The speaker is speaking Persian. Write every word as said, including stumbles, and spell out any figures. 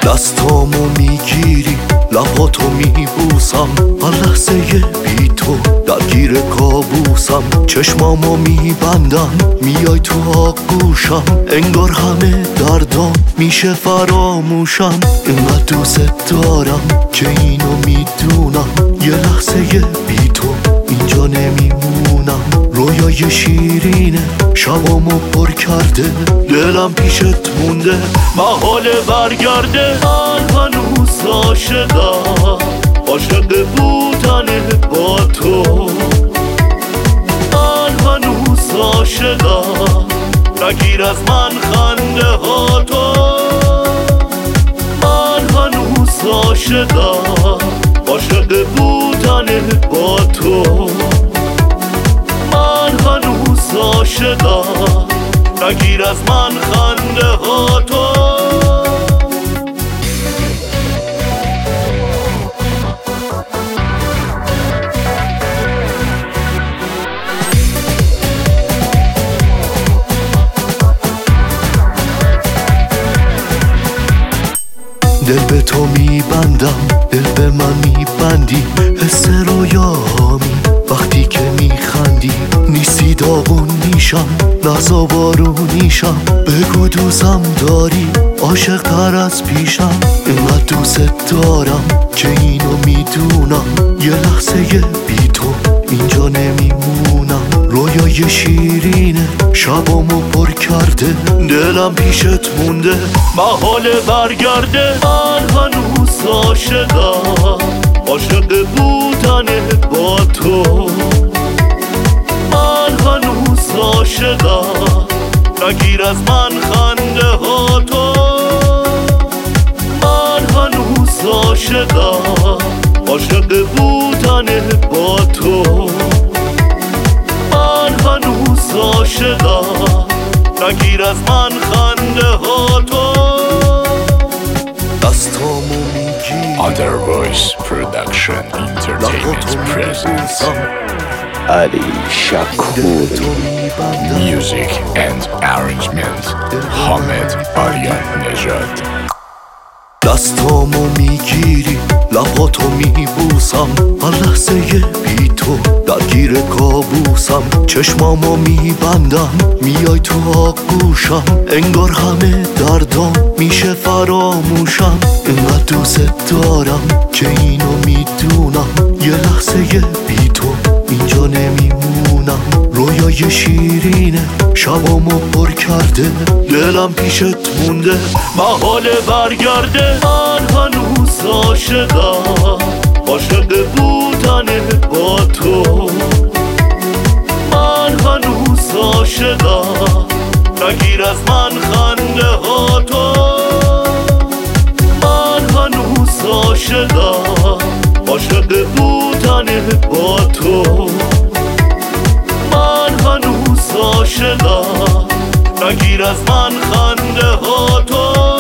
دستامو میگیری لباتو میبوسم، هر لحظه بی تو درگیر کابوسم. چشمامو میبندم میای تو آغوشم، انگار همه دردام میشه فراموشم. اینقدر دوست دارم که اینو میدونم، یه لحظه بی تو اینجا نمیمونم. رویای شیرینه شبامو پر کرده، دلم پیشت مونده محاله برگرده. من هنوز عاشقم، عاشق بودن با تو. من هنوز عاشقم، نگیر از من خنده ها تو. من هنوز عاشقم، عاشق بودن با تو. من هنوز عاشقم، نگیر از من خنده ها تو. دل به تو میبندم، دل به من میبندی. حس رویامی وقتی که میخندی، نیستی داغون میشم لحظا بارونیشم. بگو دوستم داری عاشق تر از پیشم. اینقدر دوست دارم که اینو میدونم، یه لحظه بی تو اینجا نمیمونم. رویای شیرینه شبامو پر کرده، دلم پیشت مونده محاله برگرده. من هنوز عاشقم، عاشق بودن با تو. من هنوز عاشقم، نگیر از من خنده ها تو. من هنوز عاشقم، عاشق بودن با تو. من هنوز عاشقم، نگیر از من خنده ها تو. دستامو میگی Other Voice Production Entertainment presents Ali Shakur. Music and arrangement Hamed Aryan Nejad. دستامو میگیری لباتو میبوسم، هر لحظه بی تو درگیر کابوسم. چشمامو میبندم میای تو آغوشم، انگار همه دردام میشه فراموشم. اینقدر دوست دارم که اینو میدونم، یه لحظه بی تو اینجا نمیمونم. رویای شیرینه شبامو پر کرده، دلم پیشت مونده محاله برگرده. من هنوز عاشقم، عاشق بودن با تو. من هنوز عاشقم، نگیر از من خنده ها تو. من هنوز عاشقم، عاشق بودن با تو. من هنوز عاشقم، نگیر از من خنده ها تو.